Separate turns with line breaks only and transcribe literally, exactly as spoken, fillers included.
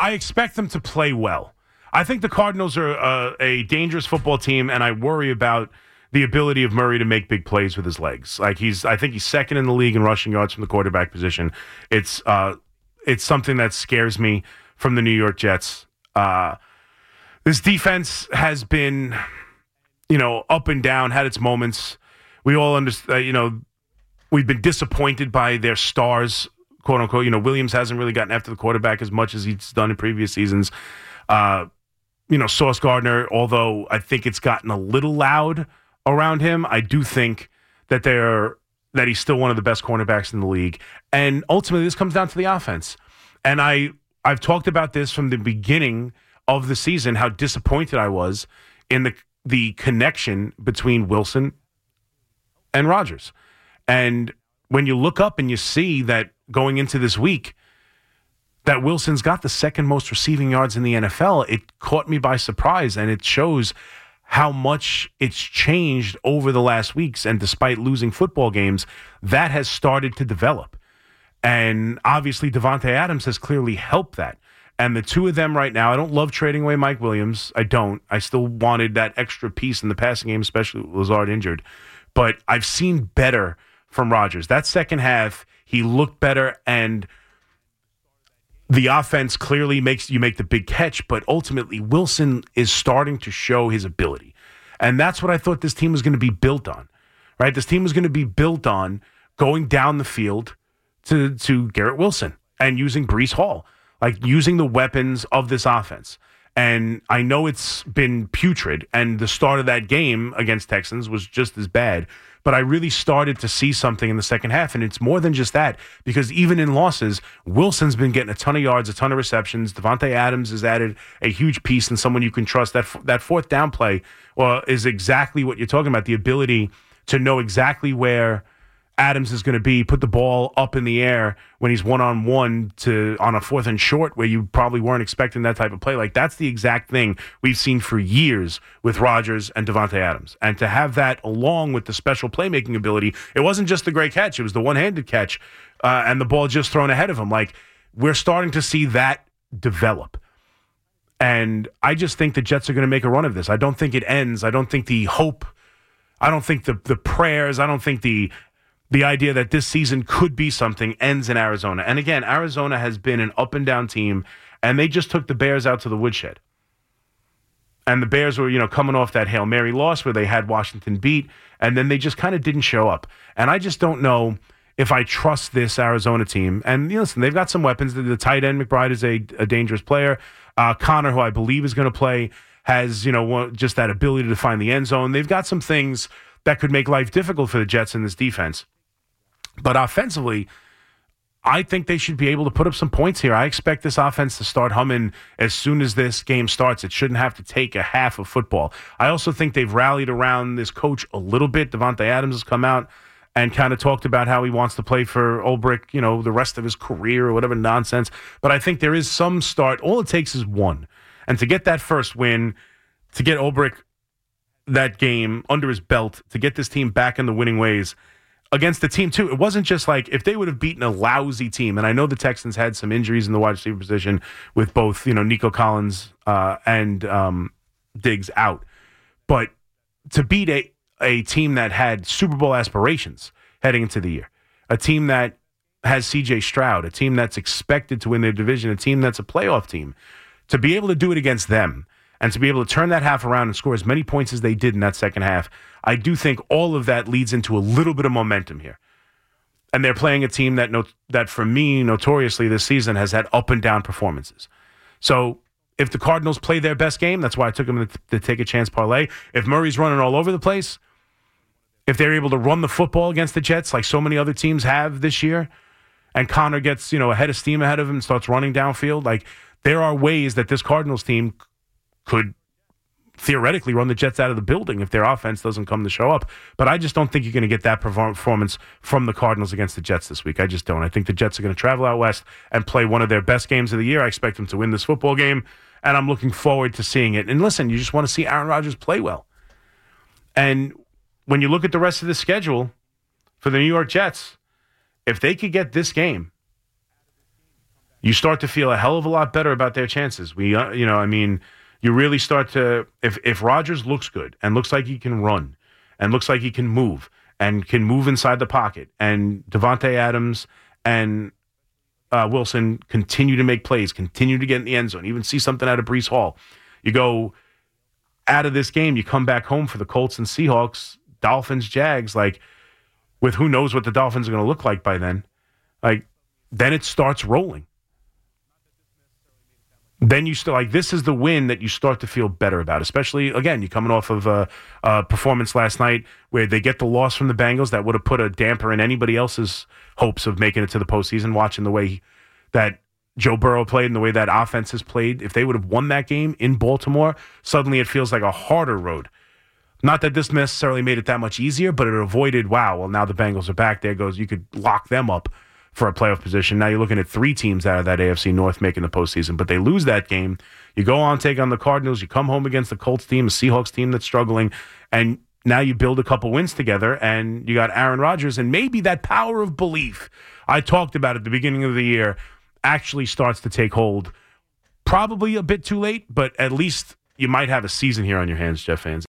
I expect them to play well. I think the Cardinals are uh, a dangerous football team, and I worry about the ability of Murray to make big plays with his legs. Like he's, I think he's second in the league in rushing yards from the quarterback position. It's uh, it's something that scares me from the New York Jets. Uh, this defense has been, you know, up and down, had its moments. We all understand, uh, you know, we've been disappointed by their stars, quote unquote. You know, Williams hasn't really gotten after the quarterback as much as he's done in previous seasons. Uh, you know, Sauce Gardner, although I think it's gotten a little loud around him, I do think that they're that he's still one of the best cornerbacks in the league. And ultimately, this comes down to the offense. And I, I've talked about this from the beginning of the season, how disappointed I was in the the connection between Wilson and Rodgers. And when you look up and you see that going into this week, that Wilson's got the second most receiving yards in the N F L, it caught me by surprise, and it shows how much it's changed over the last weeks. And despite losing football games, that has started to develop. And obviously, Davante Adams has clearly helped that. And the two of them right now, I don't love trading away Mike Williams. I don't. I still wanted that extra piece in the passing game, especially with Lazard injured. But I've seen better from Rodgers. That second half, he looked better, and the offense clearly makes you make the big catch, but ultimately Wilson is starting to show his ability. And that's what I thought this team was going to be built on, right? This team was going to be built on going down the field to, to Garrett Wilson and using Breece Hall, like using the weapons of this offense. And I know it's been putrid, and the start of that game against Texans was just as bad. But I really started to see something in the second half, and it's more than just that, because even in losses, Wilson's been getting a ton of yards, a ton of receptions. Davante Adams has added a huge piece and someone you can trust. That that fourth down play well, is exactly what you're talking about, the ability to know exactly where Adams is going to be, put the ball up in the air when he's one-on-one to on a fourth and short where you probably weren't expecting that type of play. Like, that's the exact thing we've seen for years with Rodgers and Davante Adams. And to have that along with the special playmaking ability, it wasn't just the great catch, it was the one-handed catch uh, and the ball just thrown ahead of him. Like, we're starting to see that develop. And I just think the Jets are going to make a run of this. I don't think it ends. I don't think the hope, I don't think the the prayers, I don't think the The idea that this season could be something ends in Arizona. And again, Arizona has been an up-and-down team, and they just took the Bears out to the woodshed. And the Bears were, you know, coming off that Hail Mary loss where they had Washington beat, and then they just kind of didn't show up. And I just don't know if I trust this Arizona team. And you know, listen, they've got some weapons. The, the tight end, McBride, is a, a dangerous player. Uh, Connor, who I believe is going to play, has, you know, just that ability to find the end zone. They've got some things that could make life difficult for the Jets in this defense. But offensively, I think they should be able to put up some points here. I expect this offense to start humming as soon as this game starts. It shouldn't have to take a half of football. I also think they've rallied around this coach a little bit. Davante Adams has come out and kind of talked about how he wants to play for Ulbrich, you know, the rest of his career or whatever nonsense. But I think there is some start. All it takes is one. And to get that first win, to get Ulbrich that game under his belt, to get this team back in the winning ways, against the team, too. It wasn't just like if they would have beaten a lousy team, and I know the Texans had some injuries in the wide receiver position with both, you know, Nico Collins uh, and um, Diggs out. But to beat a, a team that had Super Bowl aspirations heading into the year, a team that has C J Stroud, a team that's expected to win their division, a team that's a playoff team, to be able to do it against them and to be able to turn that half around and score as many points as they did in that second half, I do think all of that leads into a little bit of momentum here. And they're playing a team that, no, that for me, notoriously this season has had up and down performances. So if the Cardinals play their best game, that's why I took them to, to take a chance parlay. If Murray's running all over the place, if they're able to run the football against the Jets like so many other teams have this year, and Connor gets, you know, a head of steam ahead of him and starts running downfield, like there are ways that this Cardinals team could theoretically run the Jets out of the building if their offense doesn't come to show up. But I just don't think you're going to get that performance from the Cardinals against the Jets this week. I just don't. I think the Jets are going to travel out west and play one of their best games of the year. I expect them to win this football game, and I'm looking forward to seeing it. And listen, you just want to see Aaron Rodgers play well. And when you look at the rest of the schedule for the New York Jets, if they could get this game, you start to feel a hell of a lot better about their chances. We, uh, you know, I mean, you really start to if if Rodgers looks good and looks like he can run and looks like he can move and can move inside the pocket, and Devontae Adams and uh, Wilson continue to make plays, continue to get in the end zone, even see something out of Breece Hall. You go out of this game, you come back home for the Colts and Seahawks, Dolphins, Jags, like with who knows what the Dolphins are going to look like by then. Like then it starts rolling. Then you still like this is the win that you start to feel better about, especially again, you're coming off of a, a performance last night where they get the loss from the Bengals that would have put a damper in anybody else's hopes of making it to the postseason. Watching the way that Joe Burrow played and the way that offense has played, if they would have won that game in Baltimore, suddenly it feels like a harder road. Not that this necessarily made it that much easier, but it avoided, wow, well, now the Bengals are back. There goes, you could lock them up for a playoff position. Now you're looking at three teams out of that A F C North making the postseason, but they lose that game. You go on, take on the Cardinals. You come home against the Colts team, a Seahawks team that's struggling, and now you build a couple wins together, and you got Aaron Rodgers, and maybe that power of belief I talked about at the beginning of the year actually starts to take hold. Probably a bit too late, but at least you might have a season here on your hands, Jeff fans.